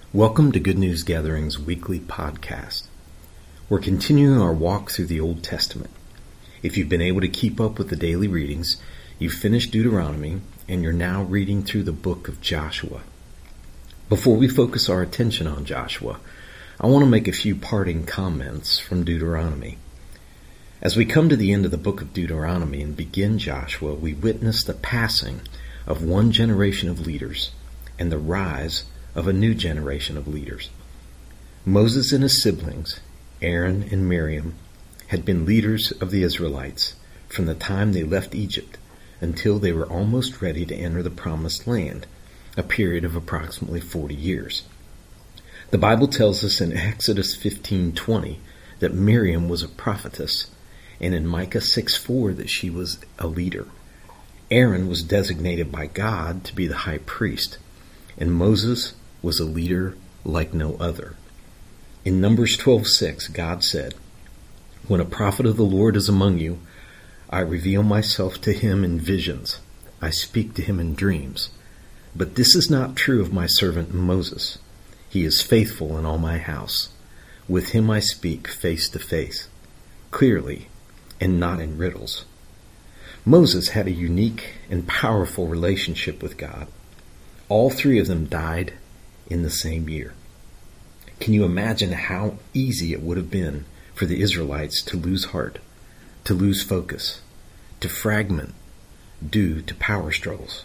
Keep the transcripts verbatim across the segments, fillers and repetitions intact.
Welcome to Good News Gathering's weekly podcast. We're continuing our walk through the Old Testament. If you've been able to keep up with the daily readings, you've finished Deuteronomy and you're now reading through the book of Joshua. Before we focus our attention on Joshua, I want to make a few parting comments from Deuteronomy. As we come to the end of the book of Deuteronomy and begin Joshua, we witness the passing of one generation of leaders and the rise of a new generation of leaders. Moses and his siblings, Aaron and Miriam, had been leaders of the Israelites from the time they left Egypt until they were almost ready to enter the Promised Land, a period of approximately forty years. The Bible tells us in Exodus fifteen twenty that Miriam was a prophetess, and in Micah six four that she was a leader. Aaron was designated by God to be the high priest, and Moses was a leader like no other. In Numbers twelve six, God said, "When a prophet of the Lord is among you, I reveal myself to him in visions. I speak to him in dreams. But this is not true of my servant Moses. He is faithful in all my house. With him I speak face to face, clearly, and not in riddles." Moses had a unique and powerful relationship with God. All three of them died in the same year. Can you imagine how easy it would have been for the Israelites to lose heart, to lose focus, to fragment due to power struggles?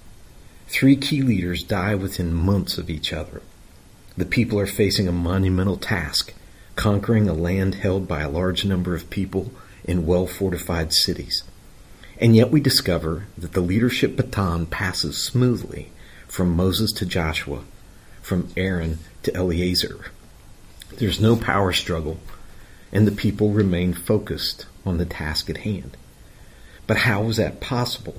Three key leaders die within months of each other. The people are facing a monumental task, conquering a land held by a large number of people in well-fortified cities. And yet we discover that the leadership baton passes smoothly from Moses to Joshua, from Aaron to Eleazar. There's no power struggle, and the people remain focused on the task at hand. But how was that possible?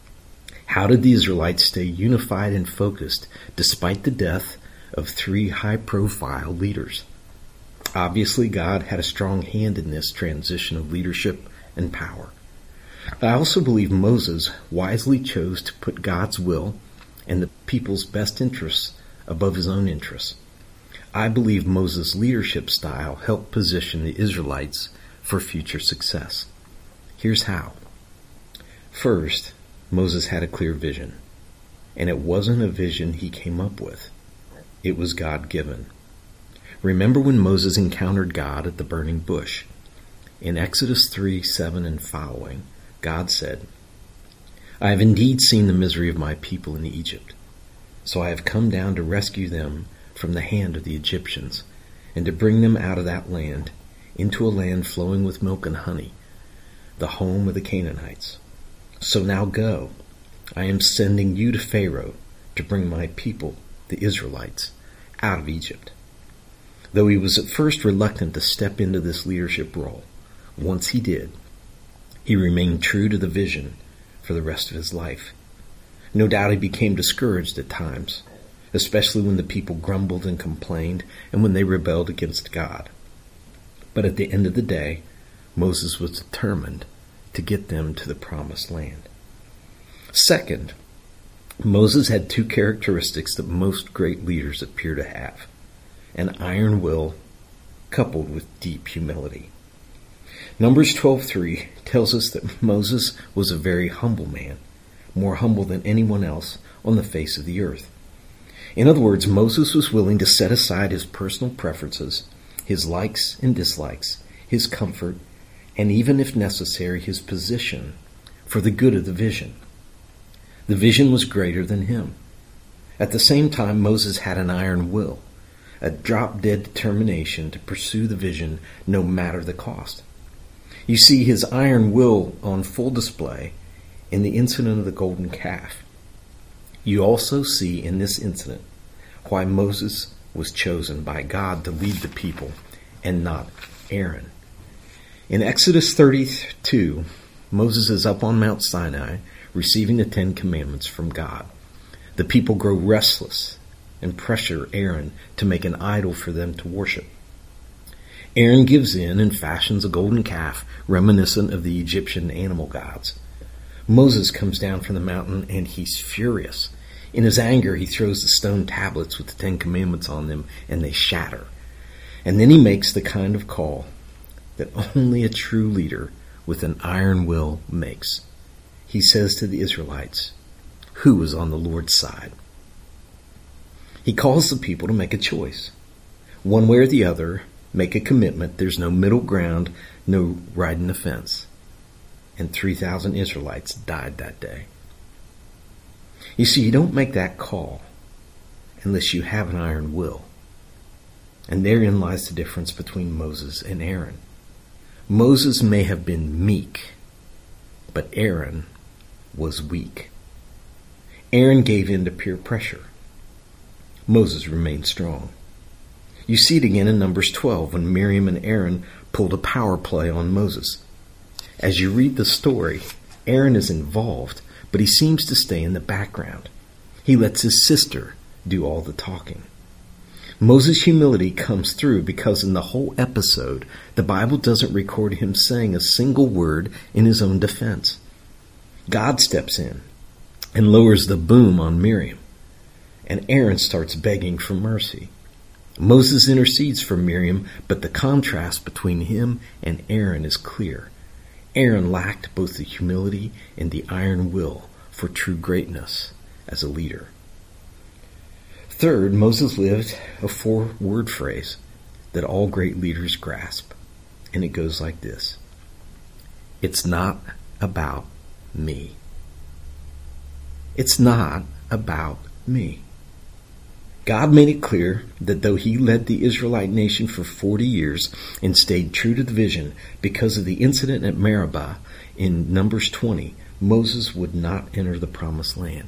How did the Israelites stay unified and focused despite the death of three high-profile leaders? Obviously, God had a strong hand in this transition of leadership and power. I also believe Moses wisely chose to put God's will and the people's best interests above his own interests. I believe Moses' leadership style helped position the Israelites for future success. Here's how. First, Moses had a clear vision, and it wasn't a vision he came up with. It was God-given. Remember when Moses encountered God at the burning bush? In Exodus three seven and following, God said, "I have indeed seen the misery of my people in Egypt. So I have come down to rescue them from the hand of the Egyptians, and to bring them out of that land into a land flowing with milk and honey, the home of the Canaanites. So now go, I am sending you to Pharaoh to bring my people, the Israelites, out of Egypt." Though he was at first reluctant to step into this leadership role, once he did, he remained true to the vision for the rest of his life. No doubt he became discouraged at times, especially when the people grumbled and complained and when they rebelled against God. But at the end of the day, Moses was determined to get them to the Promised Land. Second, Moses had two characteristics that most great leaders appear to have: an iron will coupled with deep humility. Numbers twelve three tells us that Moses was a very humble man, more humble than anyone else on the face of the earth. In other words, Moses was willing to set aside his personal preferences, his likes and dislikes, his comfort, and even if necessary, his position for the good of the vision. The vision was greater than him. At the same time, Moses had an iron will, a drop-dead determination to pursue the vision no matter the cost. You see his iron will on full display in the incident of the golden calf. You also see in this incident why Moses was chosen by God to lead the people and not Aaron. In Exodus thirty-two, Moses is up on Mount Sinai receiving the Ten Commandments from God. The people grow restless and pressure Aaron to make an idol for them to worship. Aaron gives in and fashions a golden calf reminiscent of the Egyptian animal gods. Moses comes down from the mountain and he's furious. In his anger, he throws the stone tablets with the Ten Commandments on them, and they shatter. And then he makes the kind of call that only a true leader with an iron will makes. He says to the Israelites, who is on the Lord's side? He calls the people to make a choice. One way or the other, make a commitment. There's no middle ground, no riding the fence. And three thousand Israelites died that day. You see, you don't make that call unless you have an iron will. And therein lies the difference between Moses and Aaron. Moses may have been meek, but Aaron was weak. Aaron gave in to peer pressure. Moses remained strong. You see it again in Numbers twelve when Miriam and Aaron pulled a power play on Moses. As you read the story, Aaron is involved, but he seems to stay in the background. He lets his sister do all the talking. Moses' humility comes through because in the whole episode, the Bible doesn't record him saying a single word in his own defense. God steps in and lowers the boom on Miriam, and Aaron starts begging for mercy. Moses intercedes for Miriam, but the contrast between him and Aaron is clear. Aaron lacked both the humility and the iron will for true greatness as a leader. Third, Moses lived a four-word phrase that all great leaders grasp, and it goes like this. It's not about me. It's not about me. God made it clear that though he led the Israelite nation for forty years and stayed true to the vision because of the incident at Meribah in Numbers twenty, Moses would not enter the promised land.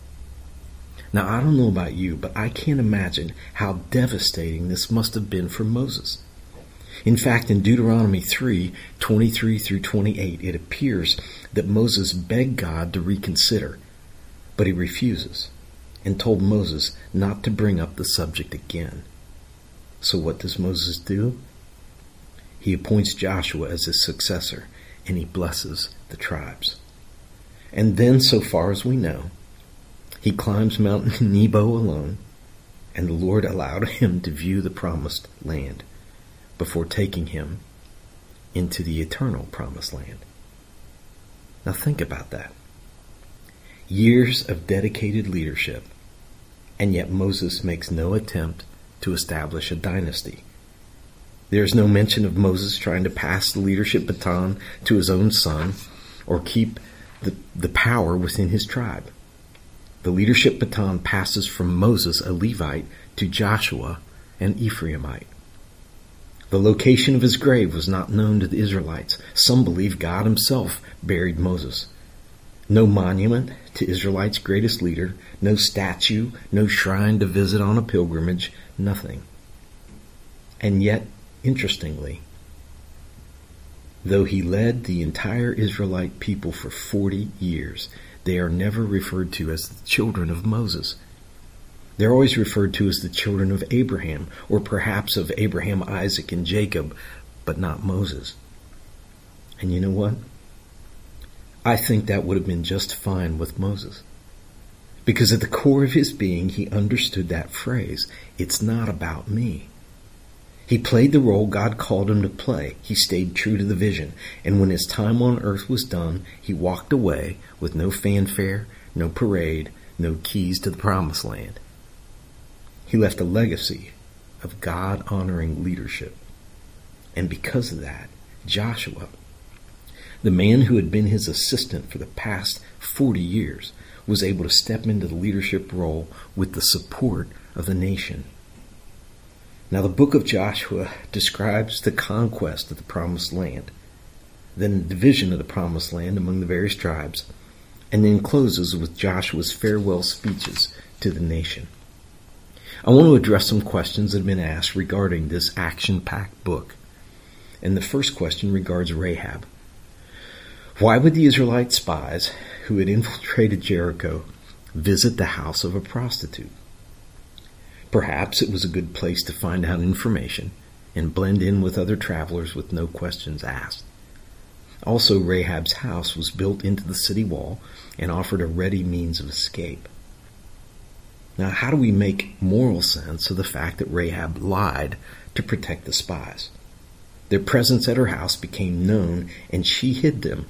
Now, I don't know about you, but I can't imagine how devastating this must have been for Moses. In fact, in Deuteronomy three, twenty-three through twenty-eight, it appears that Moses begged God to reconsider, but he refuses and told Moses not to bring up the subject again. So what does Moses do? He appoints Joshua as his successor, and he blesses the tribes. And then, so far as we know, he climbs Mount Nebo alone, and the Lord allowed him to view the promised land before taking him into the eternal promised land. Now think about that. Years of dedicated leadership, and yet Moses makes no attempt to establish a dynasty. There's no mention of Moses trying to pass the leadership baton to his own son or keep the, the power within his tribe. The leadership baton passes from Moses, a Levite, to Joshua, an Ephraimite. The location of his grave was not known to the Israelites. Some believe God himself buried Moses. No monument to Israelites' greatest leader, no statue, no shrine to visit on a pilgrimage, nothing. And yet, interestingly, though he led the entire Israelite people for forty years, they are never referred to as the children of Moses. They're always referred to as the children of Abraham, or perhaps of Abraham, Isaac, and Jacob, but not Moses. And you know what? I think that would have been just fine with Moses. Because at the core of his being, he understood that phrase, it's not about me. He played the role God called him to play. He stayed true to the vision. And when his time on earth was done, he walked away with no fanfare, no parade, no keys to the promised land. He left a legacy of God-honoring leadership. And because of that, Joshua, the man who had been his assistant for the past forty years, was able to step into the leadership role with the support of the nation. Now, the book of Joshua describes the conquest of the promised land, then the division of the promised land among the various tribes, and then closes with Joshua's farewell speeches to the nation. I want to address some questions that have been asked regarding this action-packed book. And the first question regards Rahab. Why would the Israelite spies who had infiltrated Jericho visit the house of a prostitute? Perhaps it was a good place to find out information and blend in with other travelers with no questions asked. Also, Rahab's house was built into the city wall and offered a ready means of escape. Now, how do we make moral sense of the fact that Rahab lied to protect the spies? Their presence at her house became known, and she hid them.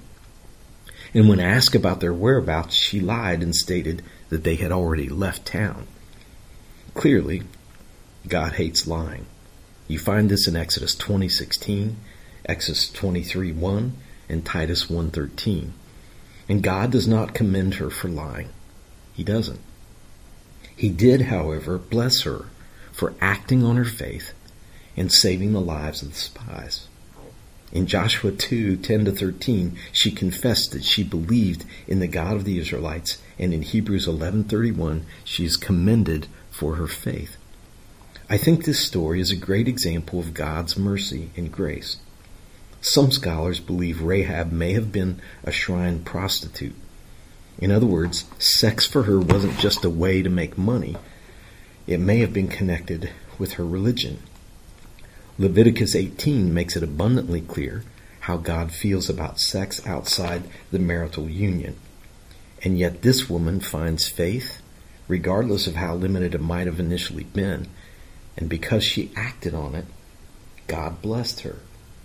And when asked about their whereabouts, she lied and stated that they had already left town. Clearly, God hates lying. You find this in Exodus twenty sixteen, Exodus twenty-three one, and Titus one thirteen. And God does not commend her for lying. He doesn't. He did, however, bless her for acting on her faith and saving the lives of the spies. In Joshua two ten to thirteen, she confessed that she believed in the God of the Israelites, and in Hebrews eleven thirty-one, she is commended for her faith. I think this story is a great example of God's mercy and grace. Some scholars believe Rahab may have been a shrine prostitute. In other words, sex for her wasn't just a way to make money. It may have been connected with her religion. Leviticus eighteen makes it abundantly clear how God feels about sex outside the marital union. And yet this woman finds faith, regardless of how limited it might have initially been. And because she acted on it, God blessed her.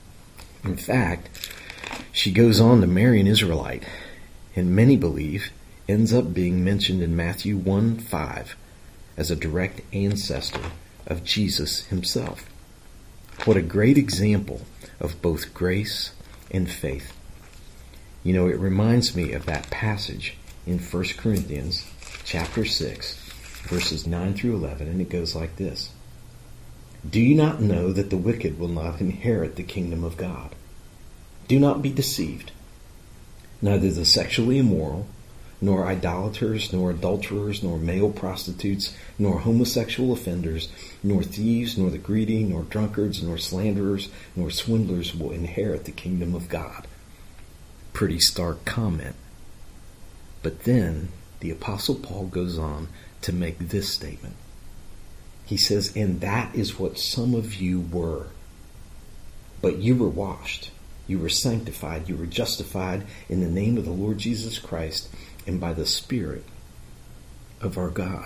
In fact, she goes on to marry an Israelite, and many believe ends up being mentioned in Matthew one five as a direct ancestor of Jesus himself. What a great example of both grace and faith. You know, it reminds me of that passage in First Corinthians chapter six, verses nine through eleven, and it goes like this. Do you not know that the wicked will not inherit the kingdom of God? Do not be deceived. Neither the sexually immoral, nor idolaters, nor adulterers, nor male prostitutes, nor homosexual offenders, nor thieves, nor the greedy, nor drunkards, nor slanderers, nor swindlers will inherit the kingdom of God. Pretty stark comment. But then the Apostle Paul goes on to make this statement. He says, and that is what some of you were. But you were washed, you were sanctified, you were justified in the name of the Lord Jesus Christ and by the Spirit of our God.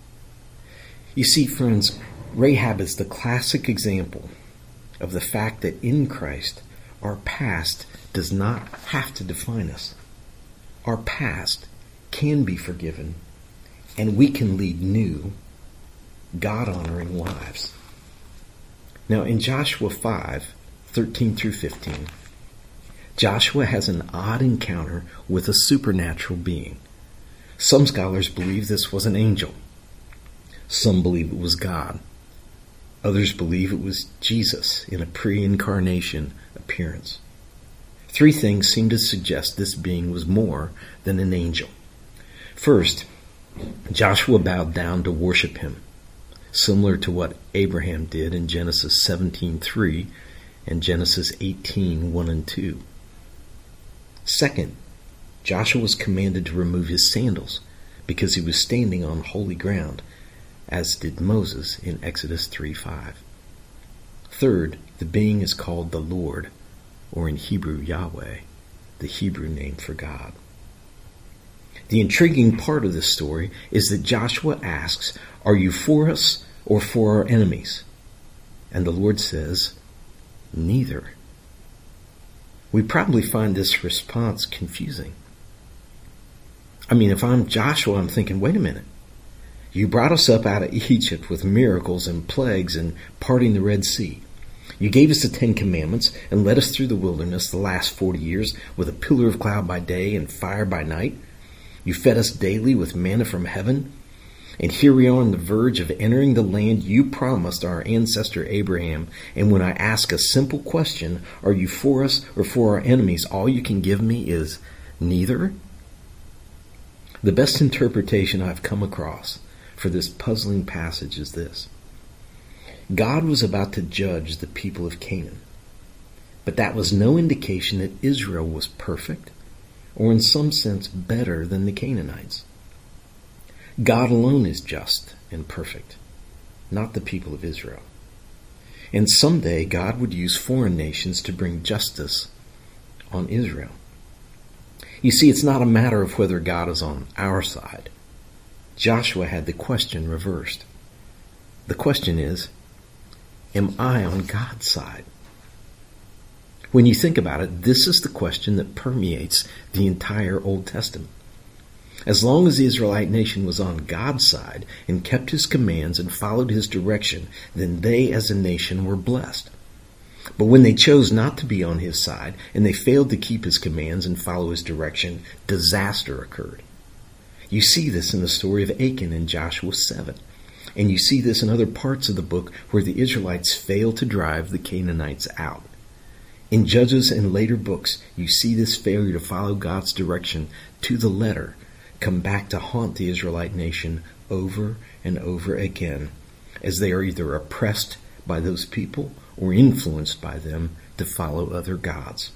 You see, friends, Rahab is the classic example of the fact that in Christ, our past does not have to define us. Our past can be forgiven, and we can lead new, God-honoring lives. Now, in Joshua five thirteen through fifteen, Joshua has an odd encounter with a supernatural being. Some scholars believe this was an angel. Some believe it was God. Others believe it was Jesus in a pre-incarnation appearance. Three things seem to suggest this being was more than an angel. First, Joshua bowed down to worship him, similar to what Abraham did in Genesis seventeen three and Genesis eighteen one and two. Second, Joshua was commanded to remove his sandals because he was standing on holy ground, as did Moses in Exodus three five. Third, the being is called the Lord, or in Hebrew Yahweh, the Hebrew name for God. The intriguing part of this story is that Joshua asks, are you for us or for our enemies? And the Lord says, neither. We probably find this response confusing. I mean, if I'm Joshua, I'm thinking, wait a minute. You brought us up out of Egypt with miracles and plagues and parting the Red Sea. You gave us the Ten Commandments and led us through the wilderness the last forty years with a pillar of cloud by day and fire by night. You fed us daily with manna from heaven. And here we are on the verge of entering the land you promised our ancestor Abraham. And when I ask a simple question, are you for us or for our enemies? All you can give me is neither. The best interpretation I've come across for this puzzling passage is this. God was about to judge the people of Canaan. But that was no indication that Israel was perfect or in some sense better than the Canaanites. God alone is just and perfect, not the people of Israel. And someday God would use foreign nations to bring justice on Israel. You see, it's not a matter of whether God is on our side. Joshua had the question reversed. The question is, am I on God's side? When you think about it, this is the question that permeates the entire Old Testament. As long as the Israelite nation was on God's side and kept his commands and followed his direction, then they as a nation were blessed. But when they chose not to be on his side and they failed to keep his commands and follow his direction, disaster occurred. You see this in the story of Achan in Joshua seven. And you see this in other parts of the book where the Israelites fail to drive the Canaanites out. In Judges and later books, you see this failure to follow God's direction to the letter come back to haunt the Israelite nation over and over again, as they are either oppressed by those people or influenced by them to follow other gods.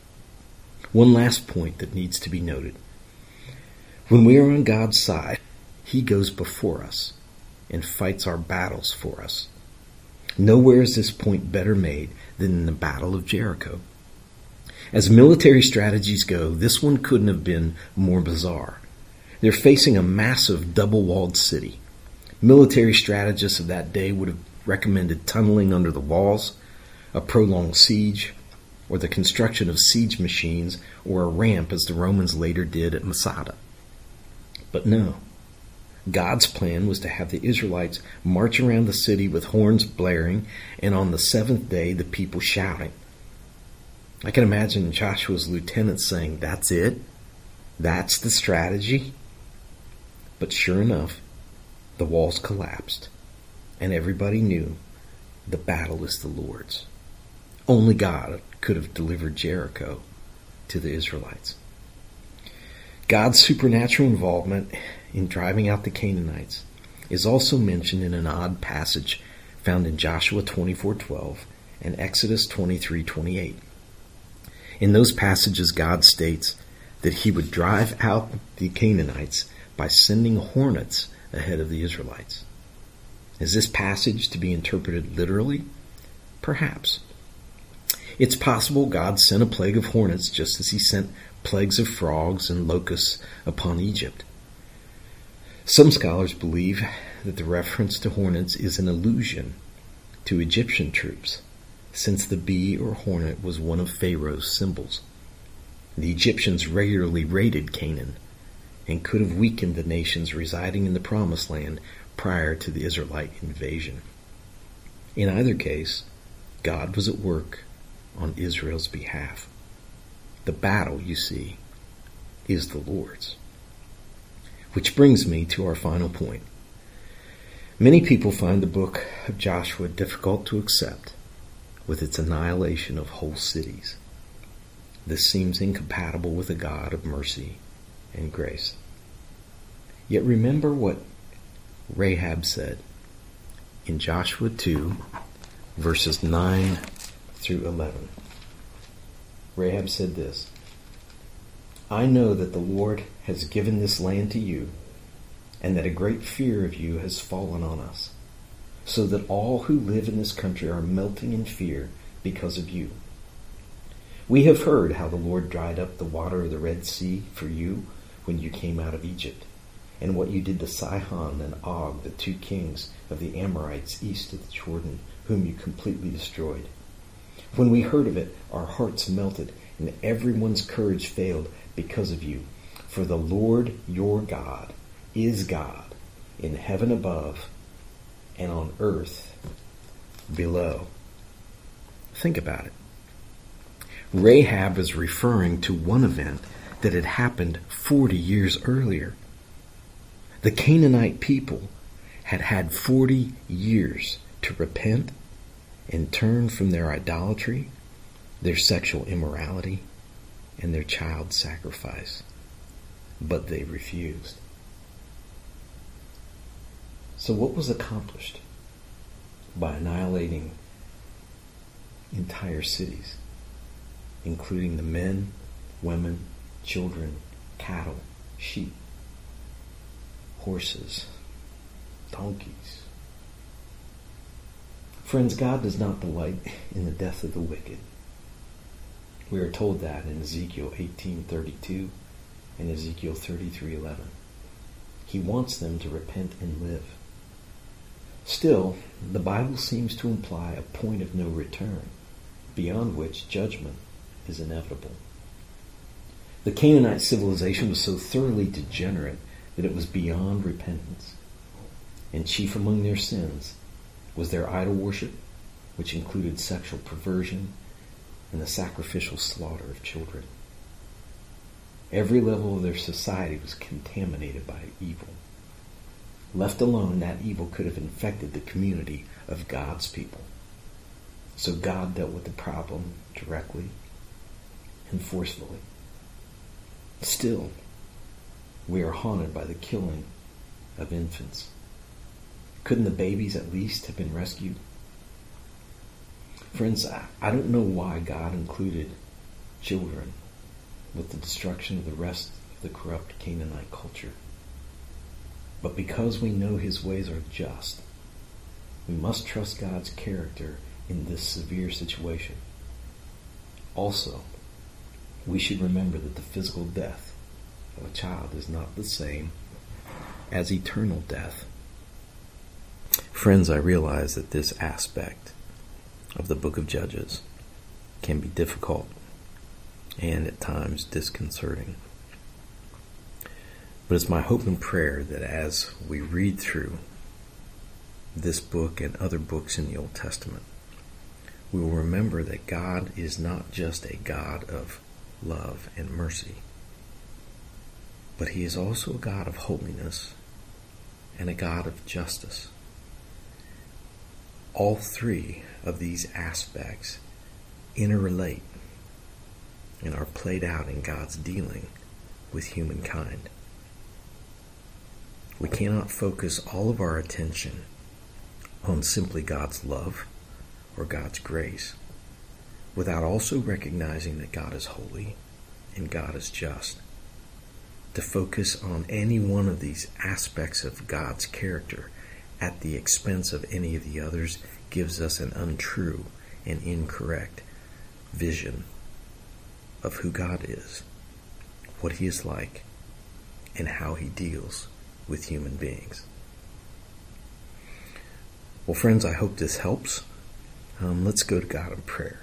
One last point that needs to be noted. When we are on God's side, he goes before us and fights our battles for us. Nowhere is this point better made than in the Battle of Jericho. As military strategies go, this one couldn't have been more bizarre. They're facing a massive double-walled city. Military strategists of that day would have recommended tunneling under the walls, a prolonged siege, or the construction of siege machines, or a ramp as the Romans later did at Masada. But no. God's plan was to have the Israelites march around the city with horns blaring, and on the seventh day the people shouting. I can imagine Joshua's lieutenants saying, "That's it? That's the strategy?" But sure enough, the walls collapsed, and everybody knew the battle is the Lord's. Only God could have delivered Jericho to the Israelites. God's supernatural involvement in driving out the Canaanites is also mentioned in an odd passage found in Joshua twenty-four twelve and Exodus twenty-three twenty-eight. In those passages, God states that he would drive out the Canaanites by sending hornets ahead of the Israelites. Is this passage to be interpreted literally? Perhaps. It's possible God sent a plague of hornets just as he sent plagues of frogs and locusts upon Egypt. Some scholars believe that the reference to hornets is an allusion to Egyptian troops, since the bee or hornet was one of Pharaoh's symbols. The Egyptians regularly raided Canaan and could have weakened the nations residing in the Promised Land prior to the Israelite invasion. In either case, God was at work on Israel's behalf. The battle, you see, is the Lord's. Which brings me to our final point. Many people find the book of Joshua difficult to accept with its annihilation of whole cities. This seems incompatible with a God of mercy and grace. Yet remember what Rahab said in Joshua two, verses nine through eleven. Rahab said this, "I know that the Lord has given this land to you, and that a great fear of you has fallen on us, so that all who live in this country are melting in fear because of you. We have heard how the Lord dried up the water of the Red Sea for you when you came out of Egypt, and what you did to Sihon and Og, the two kings of the Amorites east of the Jordan, whom you completely destroyed. When we heard of it, our hearts melted, and everyone's courage failed because of you. For the Lord your God is God in heaven above and on earth below." Think about it. Rahab is referring to one event that had happened forty years earlier. The Canaanite people had had forty years to repent and turn from their idolatry, their sexual immorality, and their child sacrifice. But they refused. So what was accomplished by annihilating entire cities, including the men, women, children, cattle, sheep, horses, donkeys? Friends, God does not delight in the death of the wicked. We are told that in Ezekiel eighteen thirty-two and Ezekiel thirty-three eleven. He wants them to repent and live. Still, the Bible seems to imply a point of no return, beyond which judgment is inevitable. The Canaanite civilization was so thoroughly degenerate that it was beyond repentance. And chief among their sins was their idol worship, which included sexual perversion and the sacrificial slaughter of children. Every level of their society was contaminated by evil. Left alone, that evil could have infected the community of God's people. So God dealt with the problem directly and forcefully. Still, we are haunted by the killing of infants. Couldn't the babies at least have been rescued? Friends, I don't know why God included children with the destruction of the rest of the corrupt Canaanite culture. But because we know his ways are just, we must trust God's character in this severe situation. Also, we should remember that the physical death of a child is not the same as eternal death. Friends, I realize that this aspect of the book of Judges can be difficult and at times disconcerting. But it's my hope and prayer that as we read through this book and other books in the Old Testament, we will remember that God is not just a God of love and mercy, but he is also a God of holiness and a God of justice. All three of these aspects interrelate and are played out in God's dealing with humankind. We cannot focus all of our attention on simply God's love or God's grace without also recognizing that God is holy and God is just. To focus on any one of these aspects of God's character at the expense of any of the others gives us an untrue and incorrect vision of who God is, what he is like, and how he deals with human beings. Well, friends, I hope this helps. Um, let's go to God in prayer.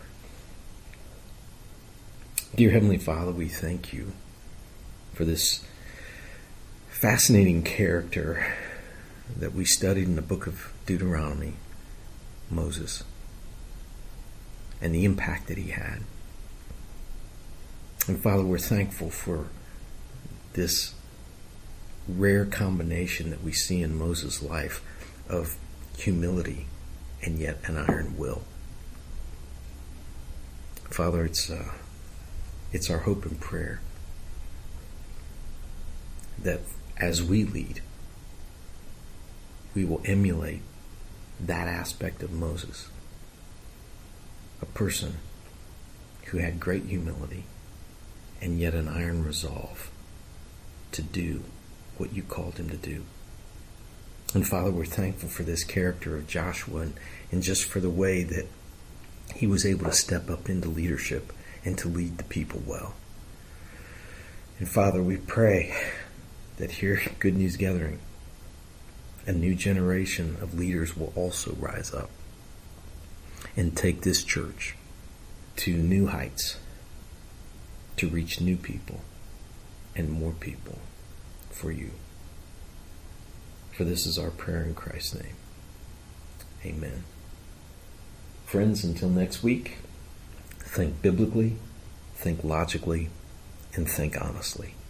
Dear Heavenly Father, we thank you for this fascinating character that we studied in the book of Deuteronomy, Moses, and the impact that he had. And Father, we're thankful for this rare combination that we see in Moses' life of humility and yet an iron will. Father, it's uh, it's our hope and prayer that as we lead, we will emulate that aspect of Moses, a person who had great humility and yet an iron resolve to do what you called him to do. And Father, we're thankful for this character of Joshua and, and just for the way that he was able to step up into leadership and to lead the people well. And Father, we pray that here at Good News Gathering, a new generation of leaders will also rise up and take this church to new heights, to reach new people and more people for you. For this is our prayer in Christ's name. Amen. Friends, until next week, think biblically, think logically, and think honestly.